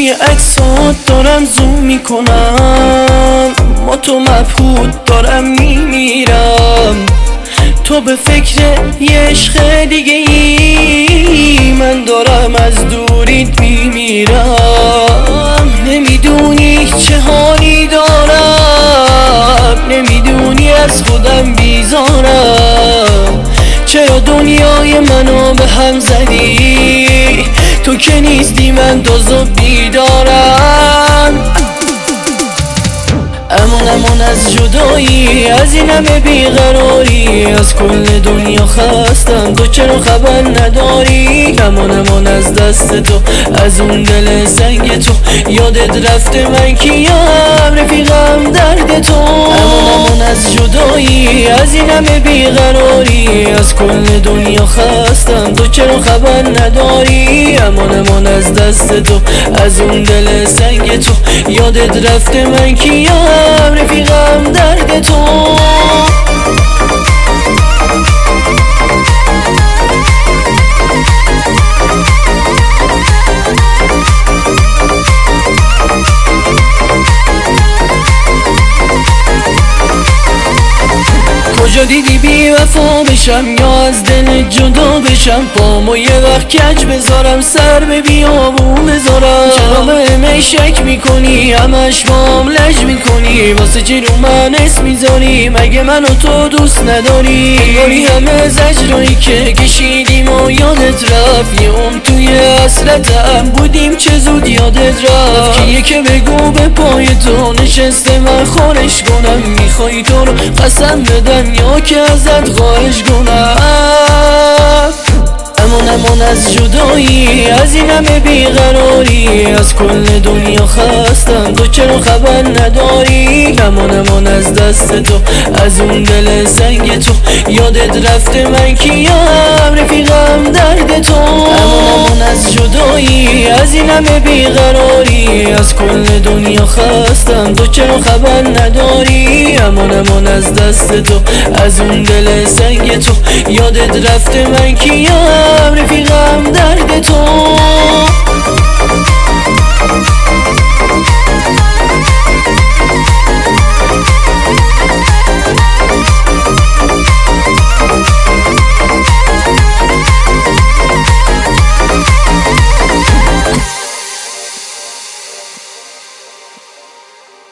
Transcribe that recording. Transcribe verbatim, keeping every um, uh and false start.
روی عکسات دارم زوم میکنم، ما تو مبهوت دارم میمیرم. تو به فکر یه عشق دیگه ای، من دارم از دوریت میمیرم. نمیدونی چه حالی دارم، نمیدونی از خودم بیزارم. چرا دنیای منو به هم زدی؟ تو که نیستی من تازه بیدارم. امان امان از جدایی، از این همه بیقراری، از کل دنیا خستم، تو چرا خبر نداری؟ امان امان از دست تو، از اون دل سنگ تو، یادت رفته من کیم رفیقم درد تو. امان امان از جدایی، از این همه بیقراری، از کل دنیا خستم، تو چرا خبر نداری؟ امان امان از دست تو، از اون دل سنگ تو، یادت رفته من کیم رفیقم درد تو. کجا دیدی بی وفا بشم یا از دل جدا بشم؟ پامو یه وقت کج بذارم، سر به بیابون بذارم. چرا به شک میکنی، همش بام لج میکنی؟ واسه چی رو من اسم میذاری؟ مگه منو تو دوست نداری؟ باری همه زجرایی که کشیدیم و یادت رفت، یه ام توی حسرتم بودیم چه زود یادت رفت. کیه که بگو به پای تو نشسته من خارش کنم؟ میخوای تو رو قسم بدم یا که ازت خواهش کنم؟ امان امان از جدایی، از این همه بیقراری، از کل دنیا خستم، تو چرا خبر نداری؟ امان امان از دست تو، از اون دل سنگ تو، یادت رفته من کیم رفیقم درد تو. امان امان از جدایی، از این همه بیقراری، از کل دنیا خستم، تو چرا خبر نداری؟ امان امان از دست تو، از اون دل سنگ تو، یادت رفته من کیم رفیقم درد تو.